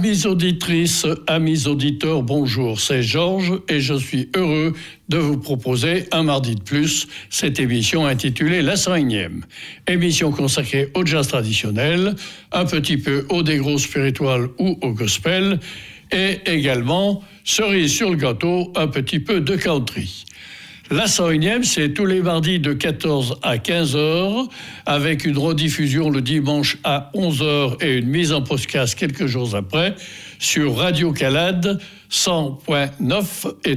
Amis auditrices, amis auditeurs, bonjour, c'est Georges et je suis heureux de vous proposer un mardi de plus cette émission intitulée La 101e. Émission consacrée au jazz traditionnel, un petit peu au dégros spiritual ou au gospel et également, cerise sur le gâteau, un petit peu de country. La 101e, c'est tous les mardis de 14 à 15 heures, avec une rediffusion le dimanche à 11 heures et une mise en podcast quelques jours après, sur Radio Calade 100.9 et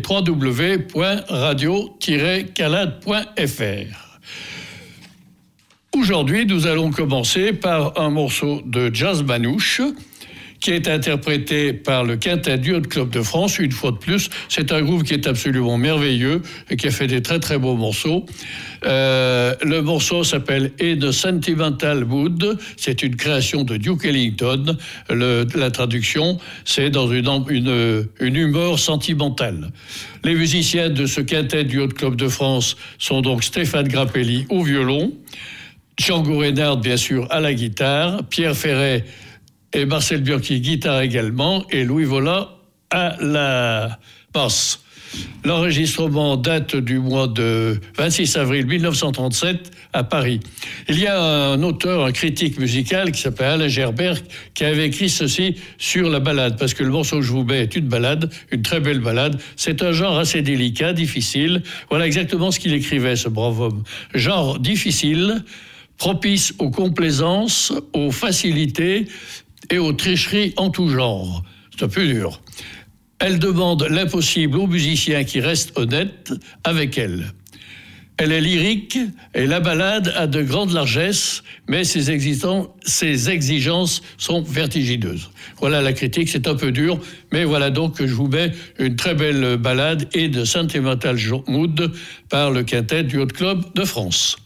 www.radio-calade.fr. Aujourd'hui, nous allons commencer par un morceau de jazz manouche, qui est interprété par le Quintet du Yacht Club de France, une fois de plus. C'est un groupe qui est absolument merveilleux et qui a fait des très très beaux morceaux. Le morceau s'appelle In a Sentimental Mood. C'est une création de Duke Ellington. La traduction, c'est dans une humeur sentimentale. Les musiciens de ce Quintet du Yacht Club de France sont donc Stéphane Grappelli au violon, Django Reinhardt bien sûr à la guitare, Pierre Ferret et Marcel Bianchi, guitare également, et Louis Vola à la basse. L'enregistrement date du mois de 26 avril 1937 à Paris. Il y a un auteur, un critique musical qui s'appelle Alain Gerbert, qui avait écrit ceci sur la ballade, parce que le morceau que je vous mets est une ballade, une très belle ballade. C'est un genre assez délicat, difficile. Voilà exactement ce qu'il écrivait, ce brave homme. Genre difficile, propice aux complaisances, aux facilités et aux tricheries en tout genre. C'est un peu dur. Elle demande l'impossible aux musiciens qui restent honnêtes avec elle. Elle est lyrique et la ballade a de grandes largesses, mais ses exigences sont vertigineuses. Voilà la critique, c'est un peu dur, mais voilà donc que je vous mets une très belle ballade et de Sentimental Mood par le Quintet du Yacht Club de France.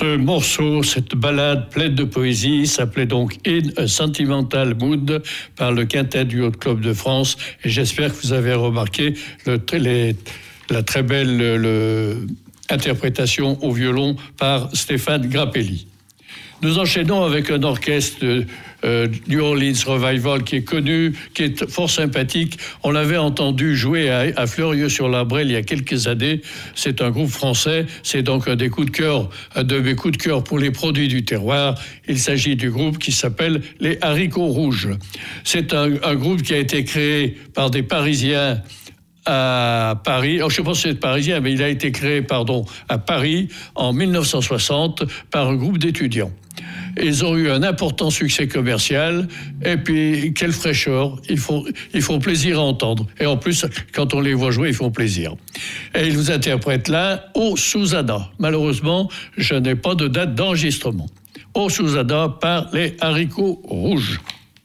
Ce morceau, cette ballade pleine de poésie, s'appelait donc In a Sentimental Mood par le Quintet du Haut Club de France. Et j'espère que vous avez remarqué la très belle interprétation au violon par Stéphane Grappelli. Nous enchaînons avec un orchestre New Orleans Revival qui est connu, qui est fort sympathique. On l'avait entendu jouer à Fleurieux-sur-la-Brelle il y a quelques années. C'est un groupe français. C'est donc un de mes coups de cœur pour les produits du terroir. Il s'agit du groupe qui s'appelle les Haricots Rouges. C'est un groupe qui a été créé par des Parisiens à Paris. Alors, je ne sais pas si c'est parisien, mais il a été créé, à Paris en 1960 par un groupe d'étudiants. Ils ont eu un important succès commercial et puis quelle fraîcheur, ils font plaisir à entendre. Et en plus, quand on les voit jouer, ils font plaisir. Et ils vous interprètent là O Susanna. Malheureusement, je n'ai pas de date d'enregistrement. O Susanna par les Haricots Rouges.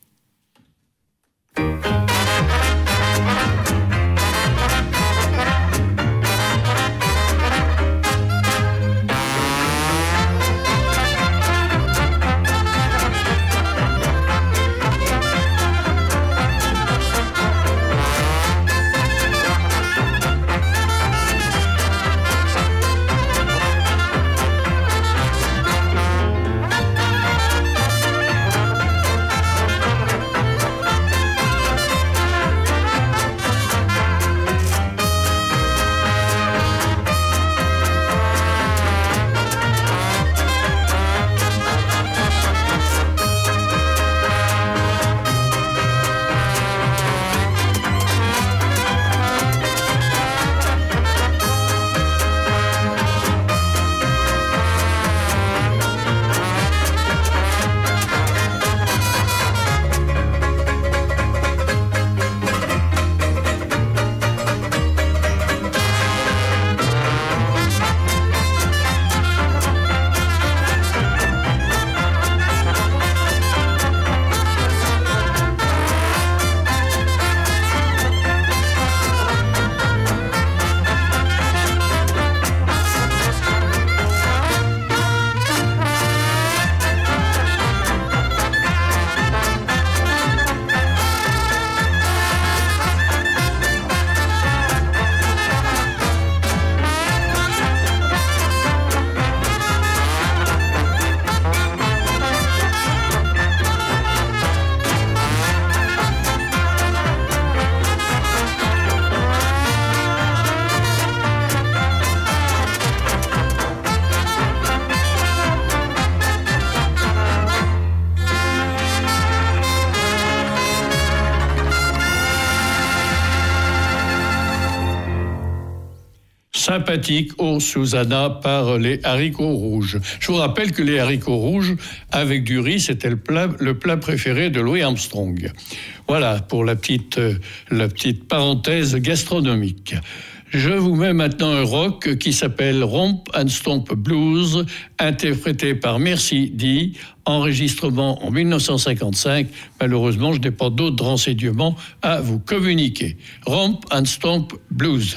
Sympathique au Susanna par les Haricots Rouges. Je vous rappelle que les haricots rouges avec du riz, c'était le plat préféré de Louis Armstrong. Voilà pour la petite parenthèse gastronomique. Je vous mets maintenant un rock qui s'appelle Romp and Stomp Blues, interprété par Mercy D, enregistrement en 1955. Malheureusement, je n'ai pas d'autres renseignements à vous communiquer. Romp and Stomp Blues.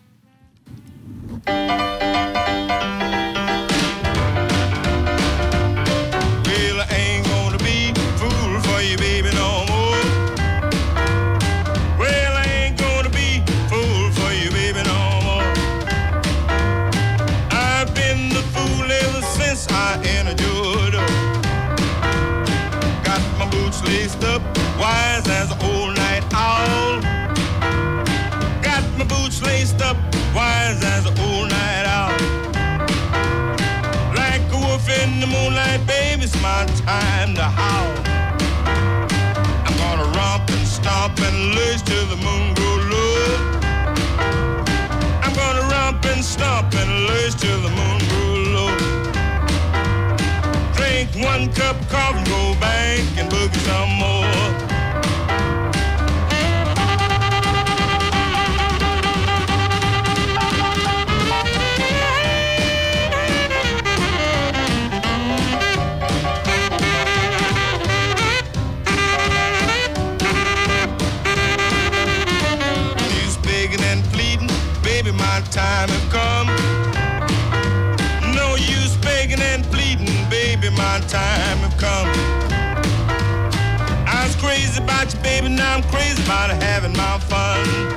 Laced up, wise as an old night owl. Got my boots laced up, wise as an old night owl. Like a wolf in the moonlight, baby, it's my time to howl. I'm gonna romp and stomp and lurch till the moon grows low. I'm gonna romp and stomp and lurch till the moon grows low. Drink one cup of coffee and go back and boogie some more. He's begging and pleading, baby, my time has come. No use begging and pleading. I'm crazy about having my fun.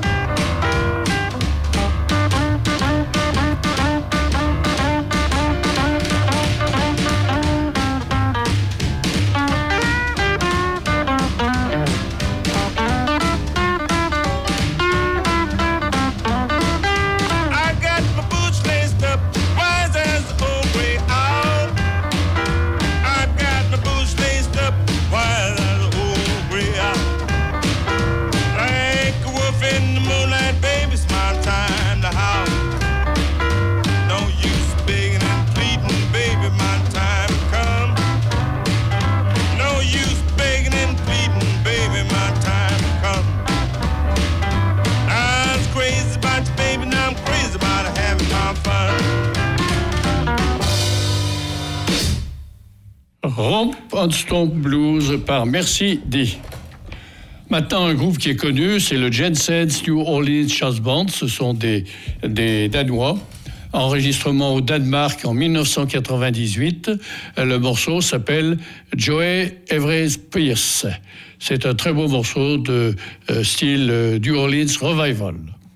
Romp on Stomp Blues par Mercy D. Maintenant, un groupe qui est connu, c'est le Jensen's New Orleans Jazz Band. Ce sont des Danois. Enregistrement au Danemark en 1998. Le morceau s'appelle Joey Everest Pierce. C'est un très beau morceau de style New Orleans Revival.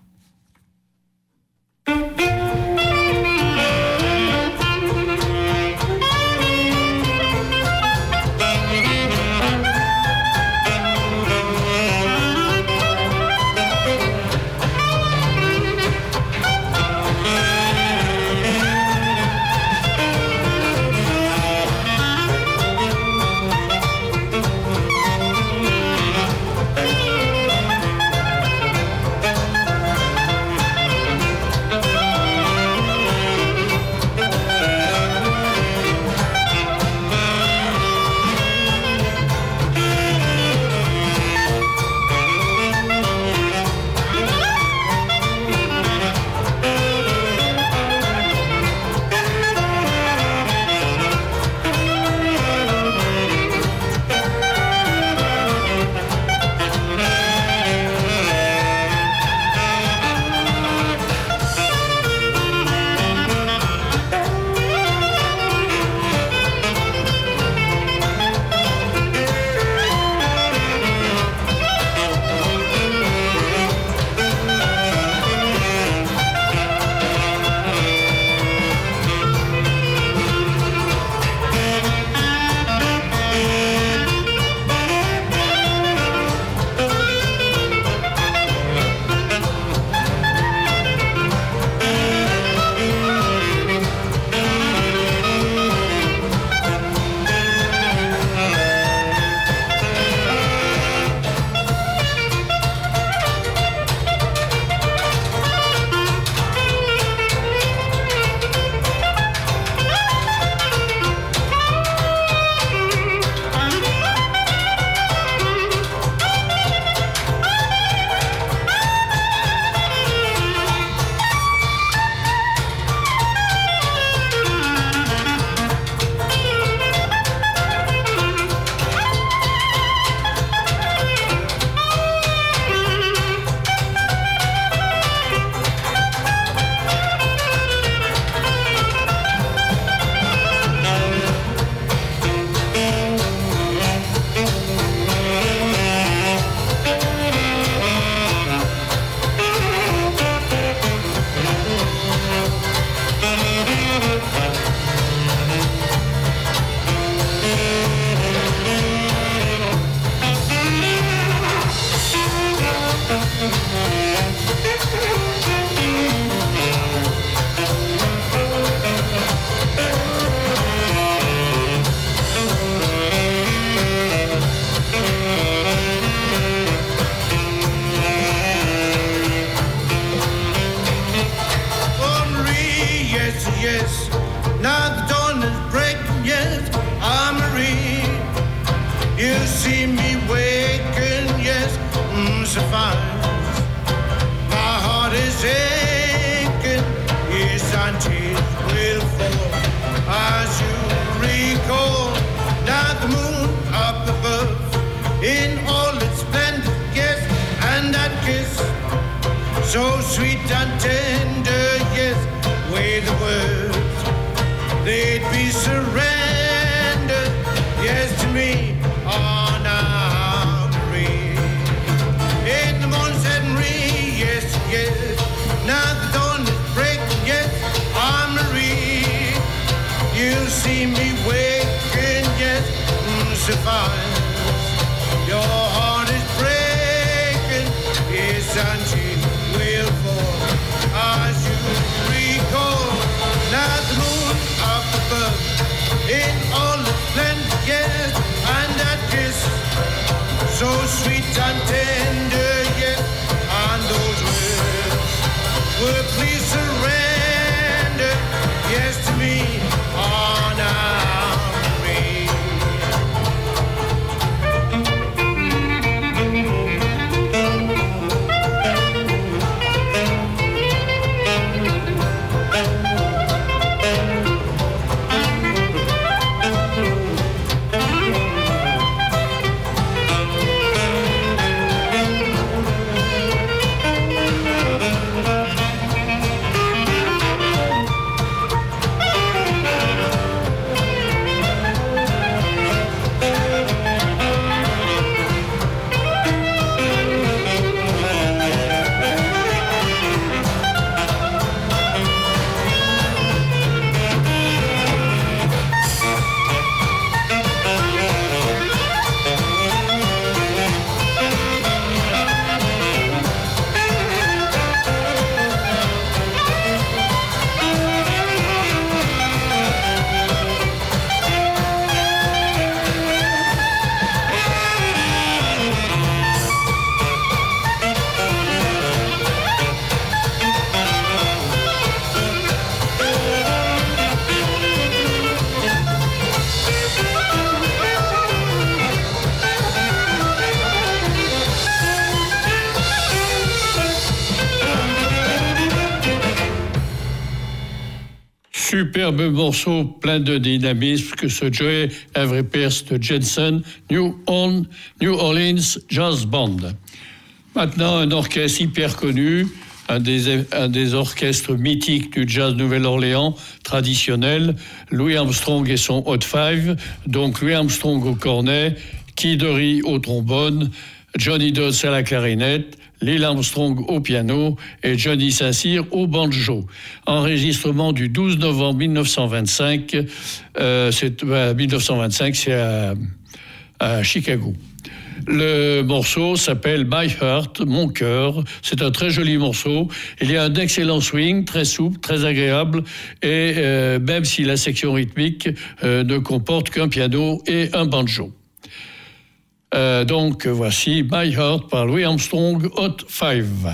So sweet and tender, yes, way the words, they'd be surrendered, yes, to me on our grave. Superbe morceau plein de dynamisme que ce Joey Avery Pierce de Jensen, New Orleans Jazz Band. Maintenant, un orchestre hyper connu, un des orchestres mythiques du jazz Nouvelle-Orléans traditionnel, Louis Armstrong et son Hot Five, donc Louis Armstrong au cornet, Kid Ory au trombone, Johnny Dodds à la clarinette, Lil Armstrong au piano et Johnny Saint-Cyr au banjo. Enregistrement du 12 novembre 1925, 1925 c'est à Chicago. Le morceau s'appelle My Heart, Mon cœur. C'est un très joli morceau. Il y a un excellent swing, très souple, très agréable. Et même si la section rythmique ne comporte qu'un piano et un banjo. Donc voici My Heart par Louis Armstrong, Hot Five.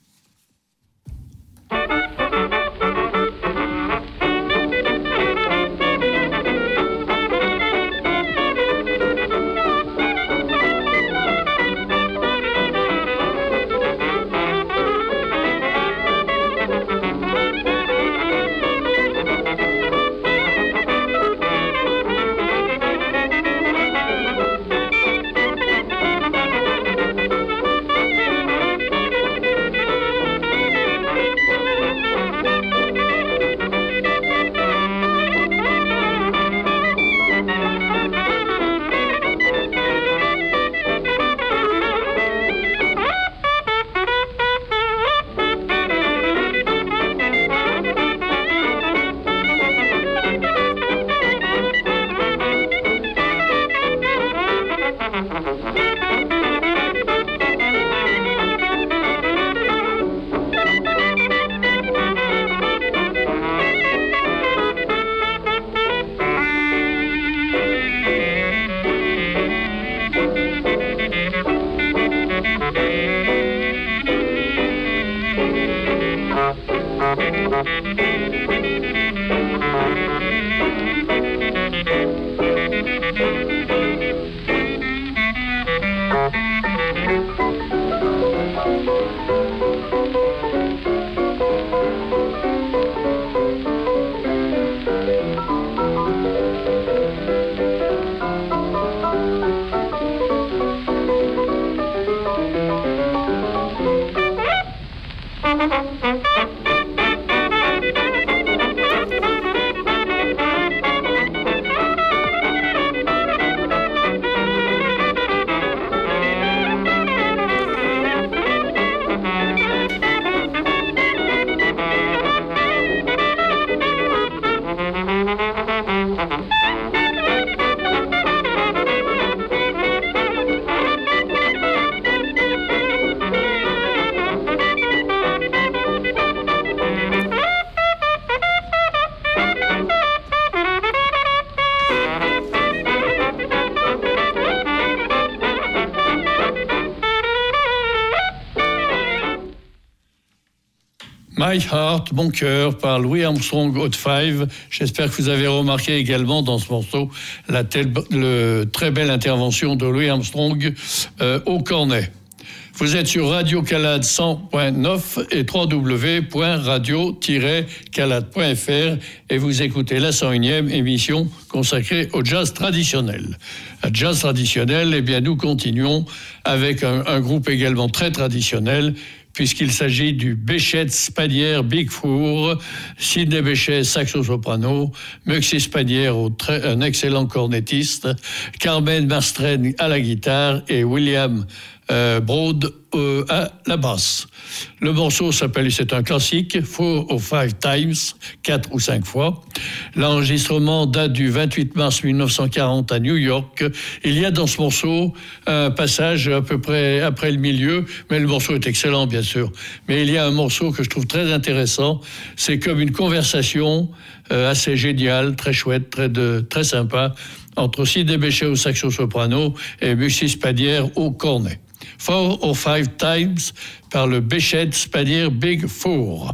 My Heart, Mon cœur, par Louis Armstrong, Hot Five. J'espère que vous avez remarqué également dans ce morceau la très belle intervention de Louis Armstrong au cornet. Vous êtes sur Radio Calade 100.9 et www.radio-calade.fr et vous écoutez la 101e émission consacrée au jazz traditionnel. Le jazz traditionnel, eh bien, nous continuons avec un groupe également très traditionnel, puisqu'il s'agit du Béchet Spanière Big Four, Sidney Bechet saxo-soprano, Muxy Spanière, un excellent cornettiste, Carmen Marstren à la guitare et William Broad à la basse. Le morceau s'appelle, c'est un classique, 4 or 5 times, 4 ou 5 fois. L'enregistrement date du 28 mars 1940 à New York. Il y a dans ce morceau un passage à peu près après le milieu, mais le morceau est excellent bien sûr. Mais il y a un morceau que je trouve très intéressant, c'est comme une conversation assez géniale, très chouette, très sympa, entre Sidney Bechet au saxo-soprano et Muxy Spanière au cornet. 4 or 5 times par le Béchet Spanière Big Four.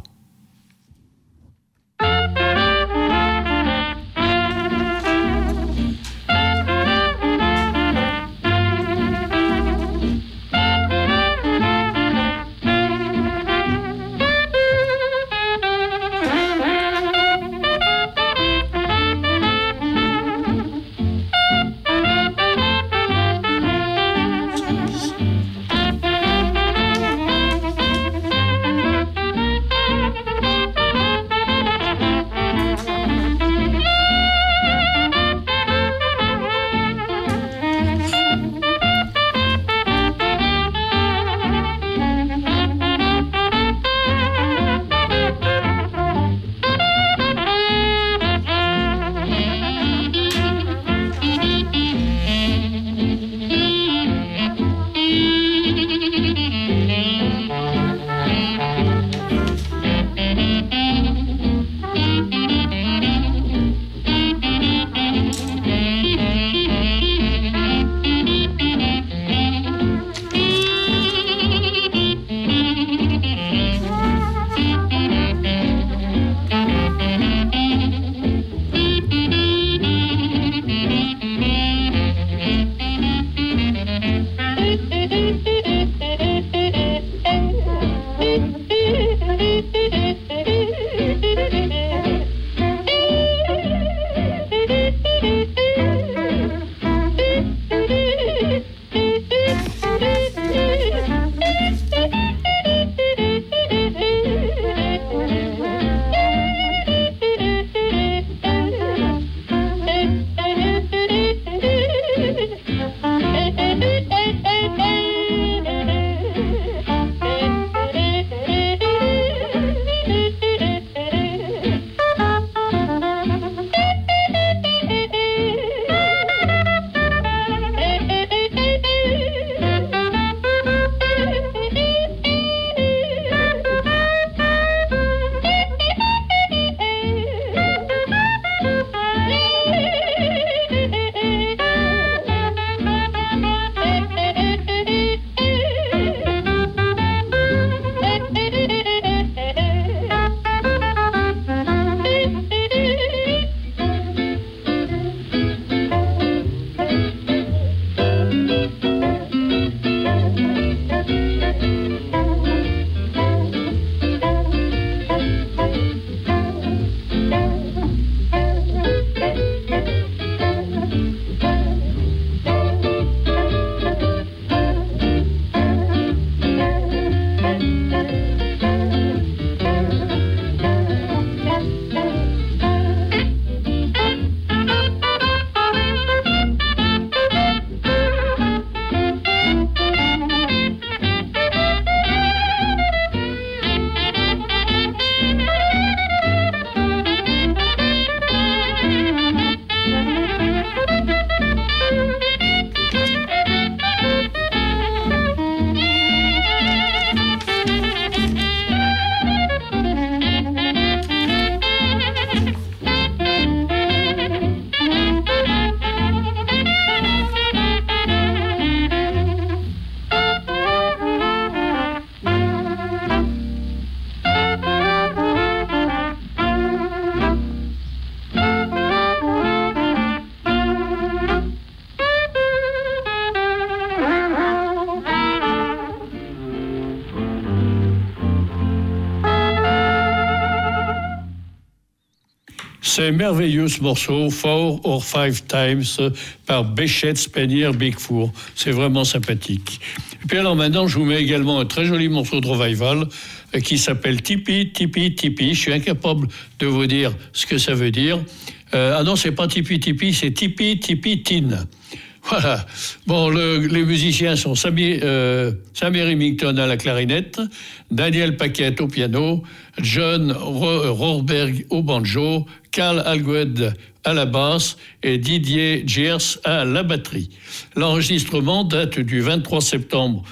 C'est merveilleux ce morceau, 4 or 5 Times, par Béchette, Spanier, Big Four. C'est vraiment sympathique. Et puis alors maintenant, je vous mets également un très joli morceau de revival qui s'appelle Tipi, Tipi, Tipi. Je suis incapable de vous dire ce que ça veut dire. Ah non, c'est pas Tipi, Tipi, c'est Tipi, Tipi, Tin. Voilà. Bon, les musiciens sont Sammy Remington à la clarinette, Daniel Paquette au piano, John Rorberg au banjo, Carl Algued à la basse et Didier Giers à la batterie. L'enregistrement date du 23 septembre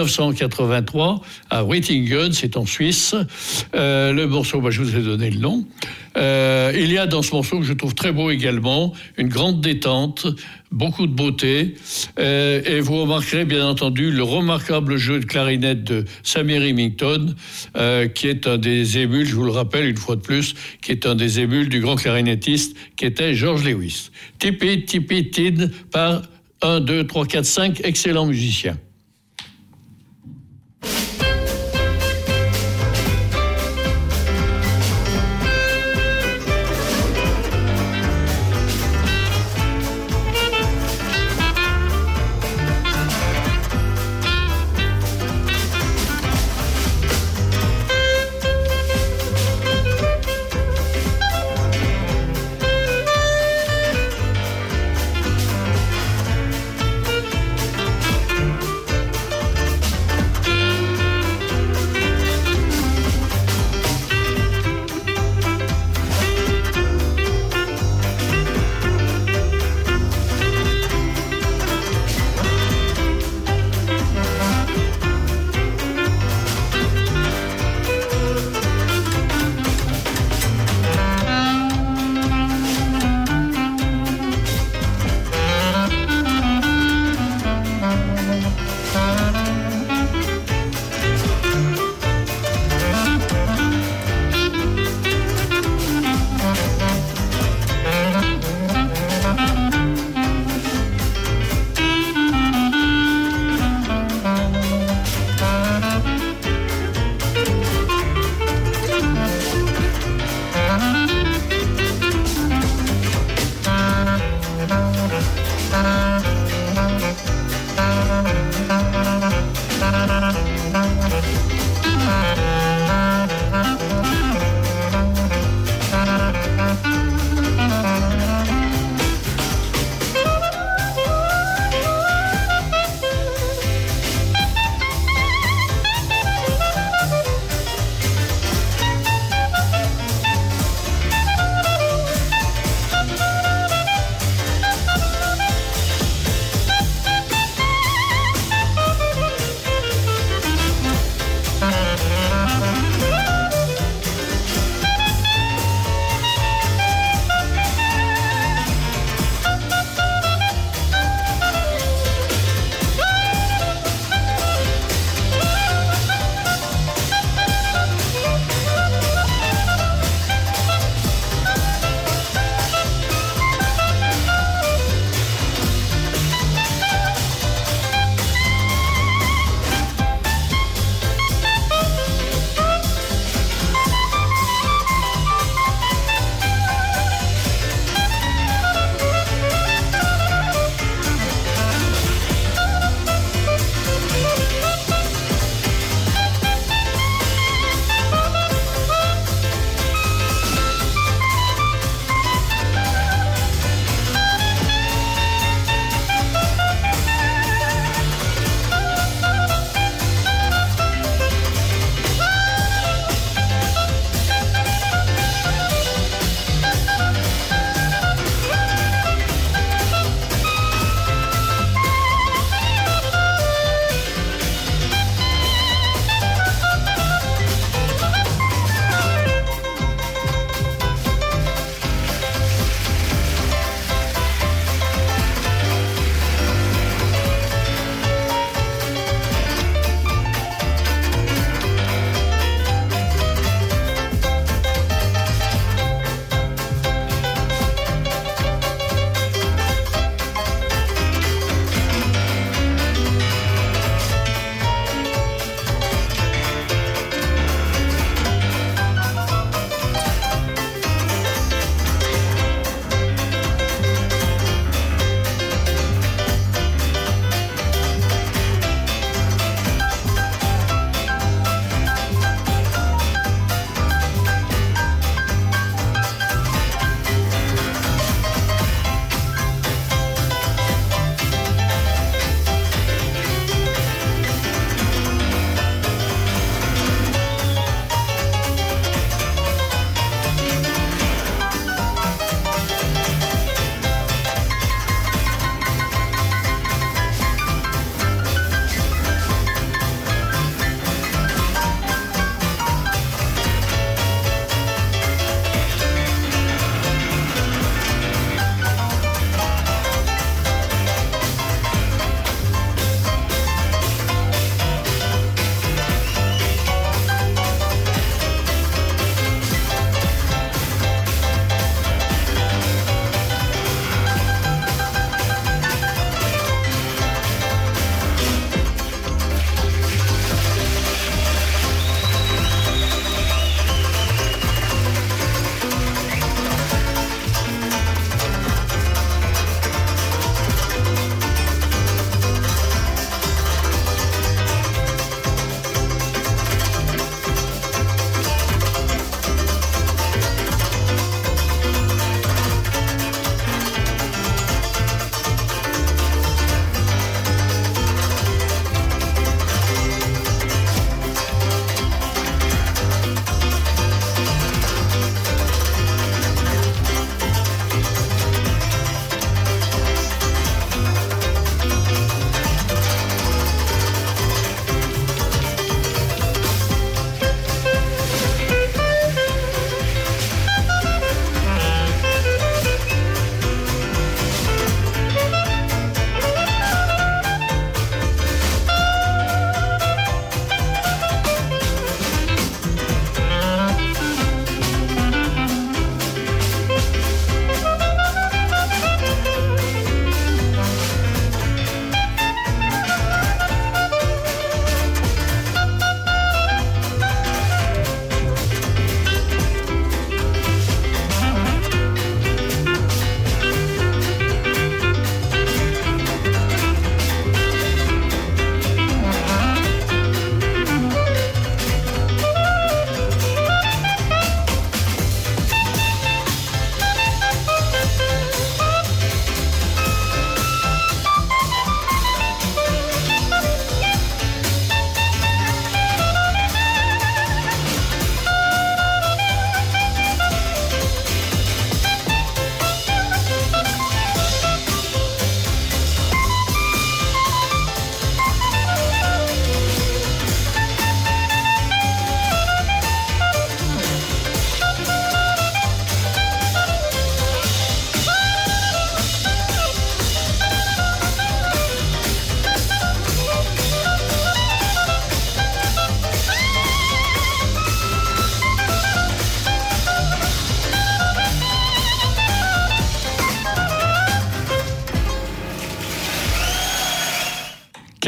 1983 à Wittingen, c'est en Suisse. Le morceau, je vous ai donné le nom. Il y a dans ce morceau que je trouve très beau également une grande détente, beaucoup de beauté, et vous remarquerez bien entendu le remarquable jeu de clarinette de Sammy Remington, qui est un des émules, je vous le rappelle une fois de plus, qui est un des émules du grand clarinettiste qui était George Lewis. Tipi, Tipi, Tin par 1, 2, 3, 4, 5 excellents musiciens.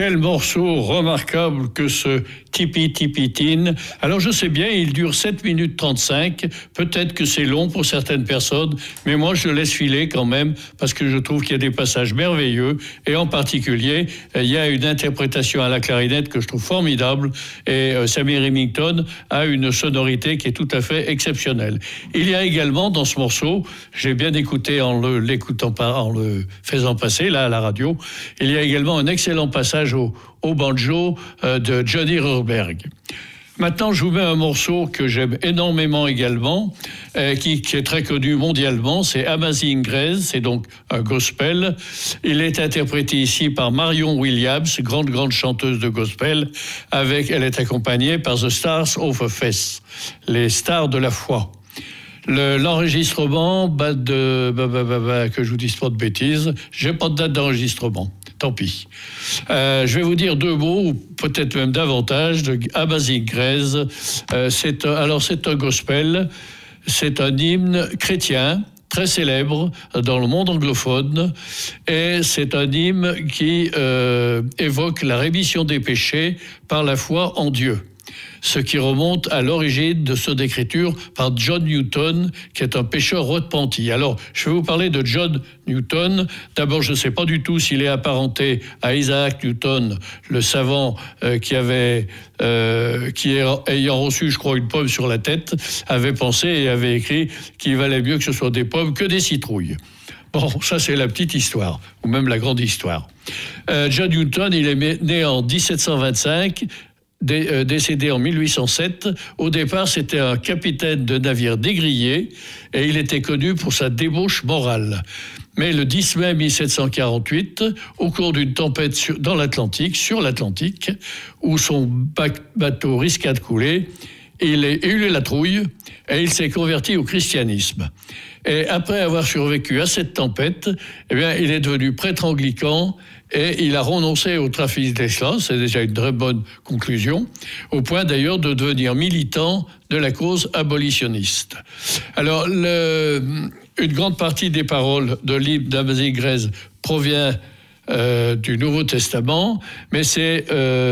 Quel morceau remarquable que ce Tipi Tipi Tin. Alors je sais bien, il dure 7 minutes 35. Peut-être que c'est long pour certaines personnes, mais moi je le laisse filer quand même parce que je trouve qu'il y a des passages merveilleux et en particulier, il y a une interprétation à la clarinette que je trouve formidable et Sammy Remington a une sonorité qui est tout à fait exceptionnelle. Il y a également dans ce morceau, j'ai bien écouté en le faisant passer là à la radio, il y a également un excellent passage au banjo de Johnny Röhrberg. Maintenant, je vous mets un morceau que j'aime énormément également, qui est très connu mondialement, c'est Amazing Grace, c'est donc un gospel. Il est interprété ici par Marion Williams, grande chanteuse de gospel, elle est accompagnée par The Stars of Faith, les stars de la foi. L'enregistrement, que je vous dise pas de bêtises, j'ai pas de date d'enregistrement. Tant pis. Je vais vous dire 2 mots, ou peut-être même davantage, de Amazing Grace. C'est un gospel, c'est un hymne chrétien, très célèbre dans le monde anglophone, et c'est un hymne qui évoque la rémission des péchés par la foi en Dieu. Ce qui remonte à l'origine de cette écriture par John Newton, qui est un pécheur repenti. Alors, je vais vous parler de John Newton. D'abord, je ne sais pas du tout s'il est apparenté à Isaac Newton, le savant qui ayant reçu, je crois, une pomme sur la tête, avait pensé et avait écrit qu'il valait mieux que ce soit des pommes que des citrouilles. Bon, ça c'est la petite histoire, ou même la grande histoire. John Newton, il est né en 1725, décédé en 1807. Au départ, c'était un capitaine de navire dégrillé et il était connu pour sa débauche morale. Mais le 10 mai 1748, au cours d'une tempête sur l'Atlantique, où son bateau risqua de couler, il a eu la trouille et il s'est converti au christianisme. Et après avoir survécu à cette tempête, il est devenu prêtre anglican et il a renoncé au trafic d'esclaves, c'est déjà une très bonne conclusion, au point d'ailleurs de devenir militant de la cause abolitionniste. Alors, une grande partie des paroles de l'hymne d'Amazing Grace provient du Nouveau Testament, mais c'est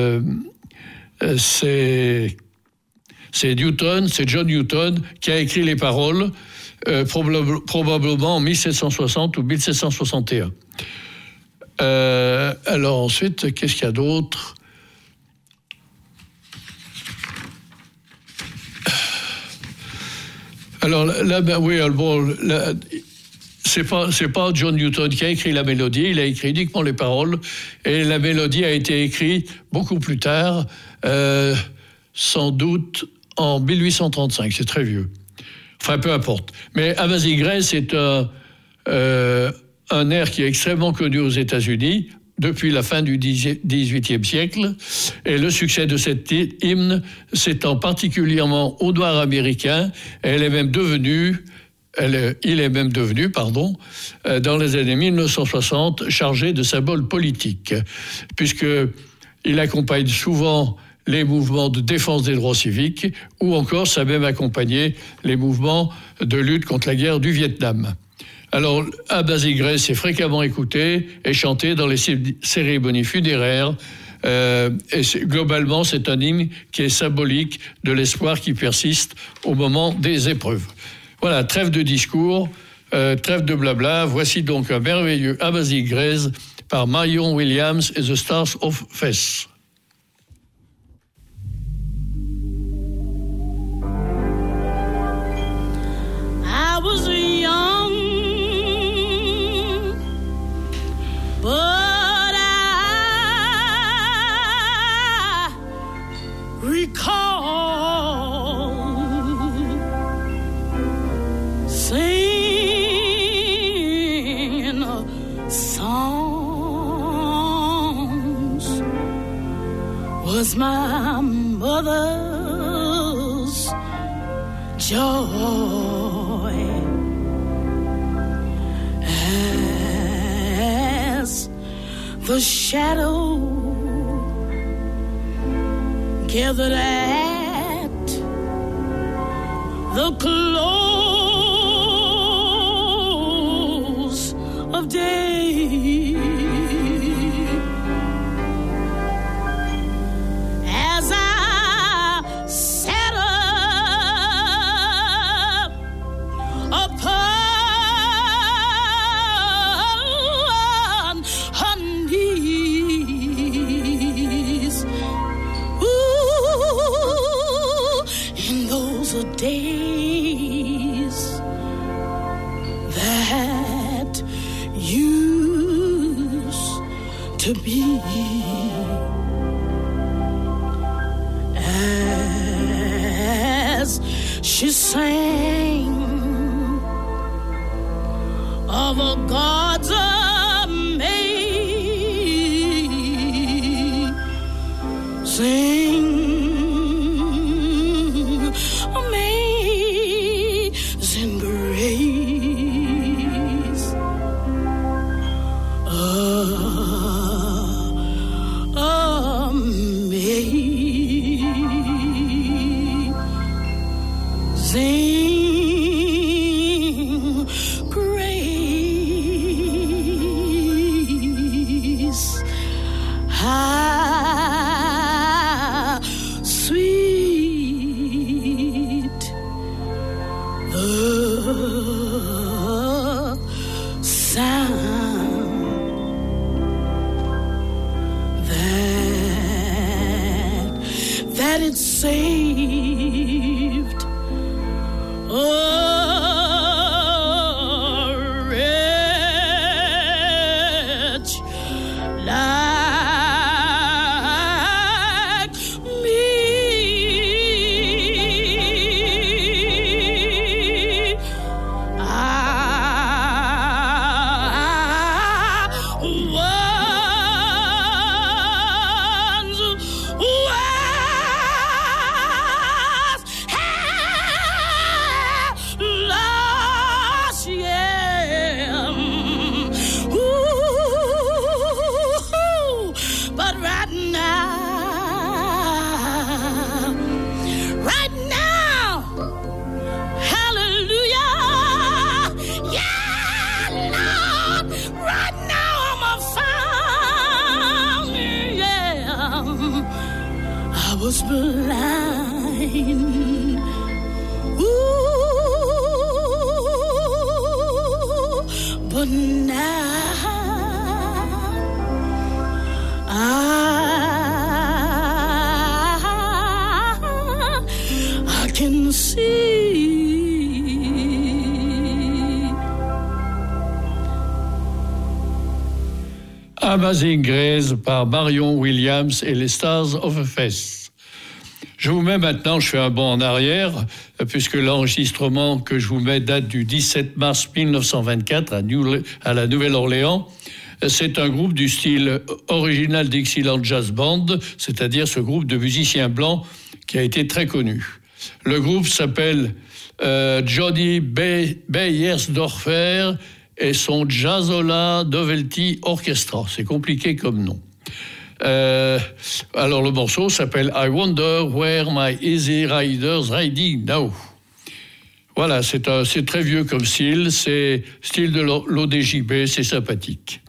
John Newton qui a écrit les paroles, probablement en 1760 ou 1761. Alors ensuite, qu'est-ce qu'il y a d'autre ? Alors là, c'est pas John Newton qui a écrit la mélodie, il a écrit uniquement les paroles, et la mélodie a été écrite beaucoup plus tard, sans doute en 1835, c'est très vieux. Enfin, peu importe. Mais Amazing Grace, c'est un air qui est extrêmement connu aux États-Unis depuis la fin du XVIIIe siècle. Et le succès de cet hymne s'étend particulièrement aux Noirs américains. Il est même devenu, dans les années 1960, chargé de symboles politiques, puisqu'il accompagne souvent les mouvements de défense des droits civiques, ou encore ça a même accompagné les mouvements de lutte contre la guerre du Vietnam. Alors, Amazing Grace est fréquemment écouté et chanté dans les cérémonies funéraires. Globalement, c'est un hymne qui est symbolique de l'espoir qui persiste au moment des épreuves. Voilà, trêve de discours, trêve de blabla. Voici donc un merveilleux Amazing Grace par Marion Williams et The Stars of Faith. I was young, but I recall singing songs was my mother's joy. The shadow gathered at the close of day. in those days that used to be. As she sang of a God's amazing grace, amazing grace, how sweet the sound that it saved a wretch like me. Was blind, ooh, but now I can see. Amazing Grace par Marion Williams et les Stars of a Fest. Je vous mets maintenant, je fais un bond en arrière, puisque l'enregistrement que je vous mets date du 17 mars 1924 à la Nouvelle-Orléans. C'est un groupe du style original Dixieland Jazz Band, c'est-à-dire ce groupe de musiciens blancs qui a été très connu. Le groupe s'appelle Johnny Beyersdorfer et son Jazzola Novelty Orchestra. C'est compliqué comme nom. Alors le morceau s'appelle I Wonder Where My Easy Rider's Riding Now. Voilà, c'est très vieux comme style, c'est style de l'ODJB, c'est sympathique.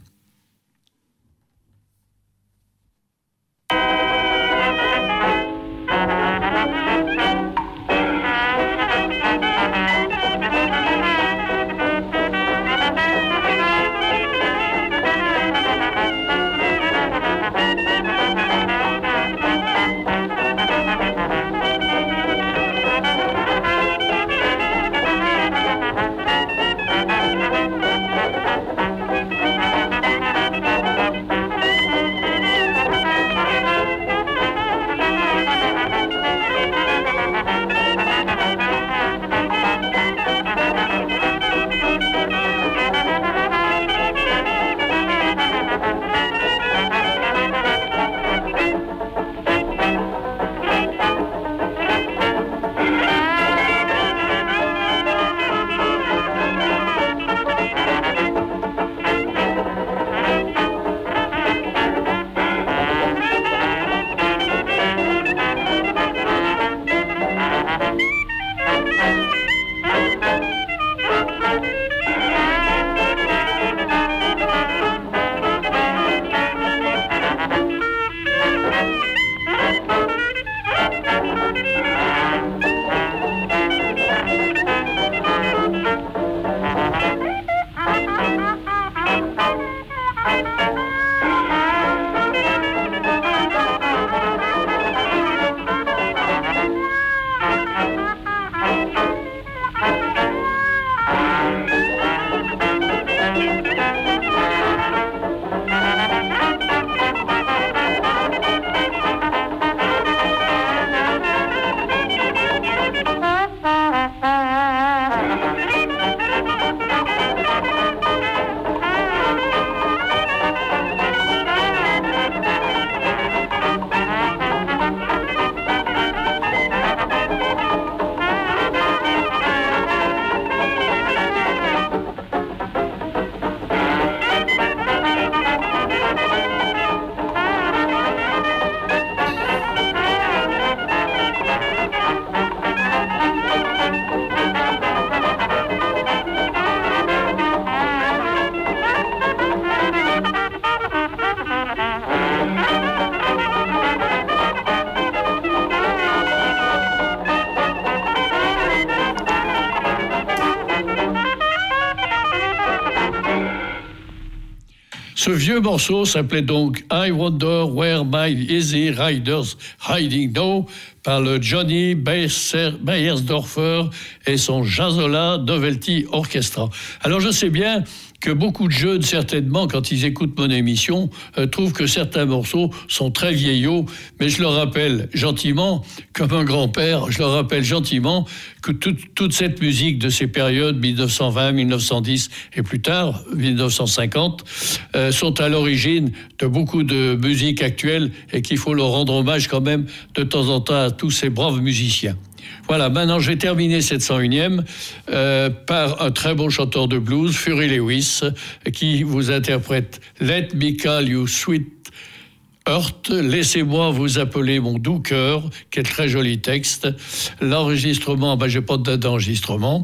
Ce vieux morceau s'appelait donc I Wonder Where My Easy Riders Hiding Now par le Johnny Beiersdorfer et son Jazzola Novelty Orchestra. Alors je sais bien que beaucoup de jeunes, certainement, quand ils écoutent mon émission, trouvent que certains morceaux sont très vieillots, mais je leur rappelle gentiment, comme un grand-père, je leur rappelle gentiment que toute cette musique de ces périodes, 1920, 1910 et plus tard, 1950, sont à l'origine de beaucoup de musique actuelle et qu'il faut leur rendre hommage quand même de temps en temps à tous ces braves musiciens. Voilà, maintenant je vais terminer cette 101e par un très bon chanteur de blues, Fury Lewis, qui vous interprète Let Me Call You Sweet Heart, laissez-moi vous appeler mon doux cœur, qui est un très joli texte. L'enregistrement, j'ai pas de date d'enregistrement.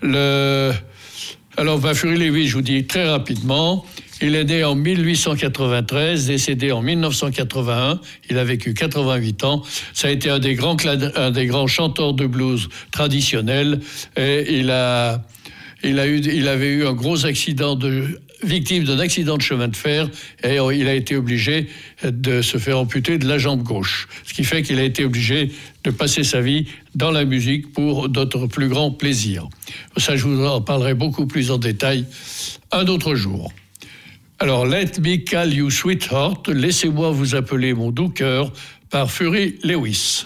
Alors, Fury Lewis, je vous dis très rapidement, il est né en 1893, décédé en 1981. Il a vécu 88 ans. Ça a été un des grands chanteurs de blues traditionnels. Et il avait eu un gros victime d'un accident de chemin de fer, et il a été obligé de se faire amputer de la jambe gauche. Ce qui fait qu'il a été obligé de passer sa vie dans la musique pour d'autres plus grands plaisirs. Ça, je vous en parlerai beaucoup plus en détail un autre jour. Alors, Let Me Call You Sweetheart, laissez-moi vous appeler mon doux cœur, par Fury Lewis.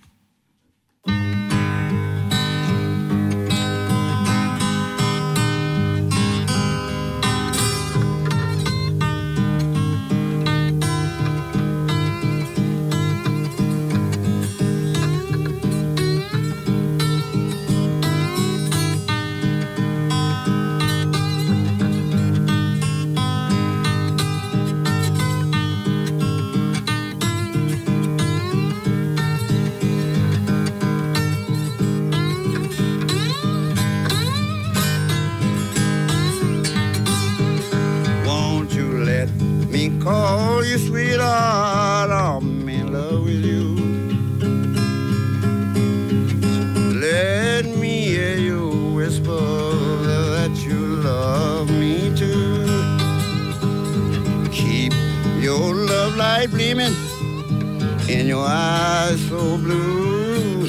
Call you sweetheart, I'm in love with you. Let me hear you whisper that you love me too. Keep your love light gleaming in your eyes so blue.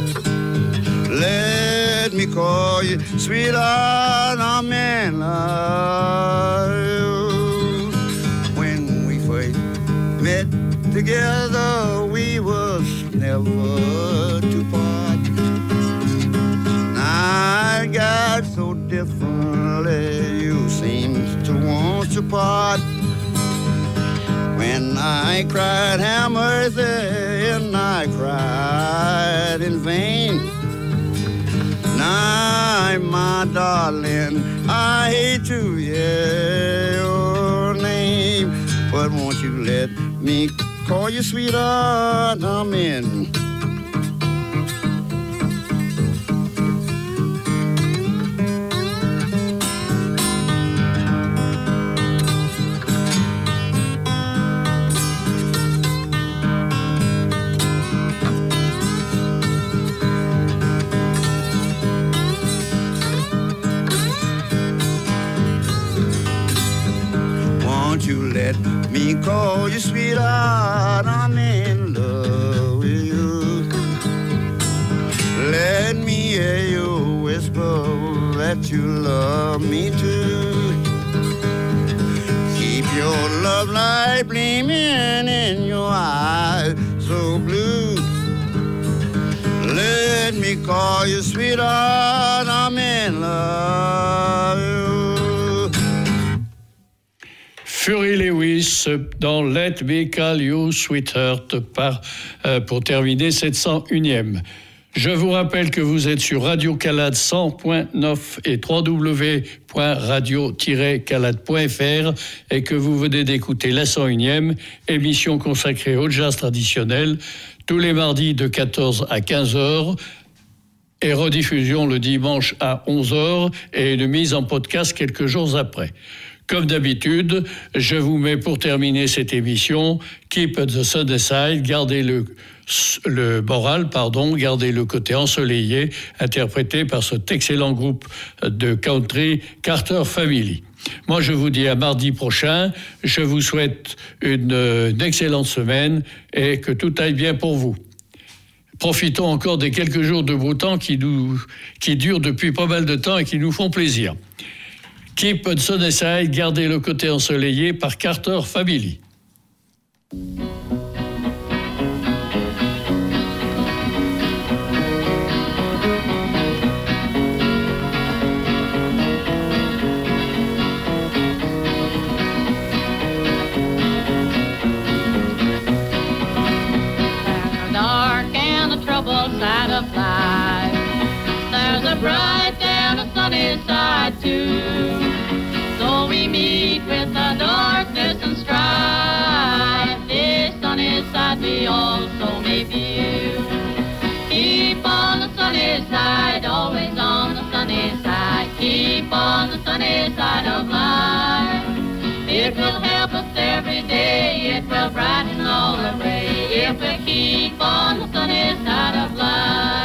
Let me call you sweetheart, I'm in love with you. Met together, we was never to part. I got so differently, you seems to want to part. When I cried, have mercy, and I cried in vain. Now, my darling, I hate to hear your name, but won't you let me call you sweetheart, I'm in. Won't you let me call you sweetheart, I'm in love with you. Let me hear you whisper that you love me too. Keep your love light gleaming in your eyes so blue. Let me call you sweetheart, I'm in love with you. Fury Lewis dans Let Me Call You Sweetheart pour terminer cette 101e. Je vous rappelle que vous êtes sur Radio Calade 100.9 et www.radio-calade.fr et que vous venez d'écouter la 101e émission consacrée au jazz traditionnel tous les mardis de 14 à 15h et rediffusion le dimanche à 11h et une mise en podcast quelques jours après. Comme d'habitude, je vous mets pour terminer cette émission Keep the Sun Aside, gardez le moral, gardez le côté ensoleillé, interprété par cet excellent groupe de country Carter Family. Moi, je vous dis à mardi prochain. Je vous souhaite une excellente semaine et que tout aille bien pour vous. Profitons encore des quelques jours de beau temps qui durent depuis pas mal de temps et qui nous font plaisir. Keep on Sunny Side, gardez le côté ensoleillé par Carter Family. Side of life, there's a bright and a sunny side too. So we meet with the darkness and strife. This sunny side we also may view. Keep on the sunny side, always on the sunny side. Keep on the sunny side of life. It will help us every day. It will brighten all the way if we keep on the sunny side of life.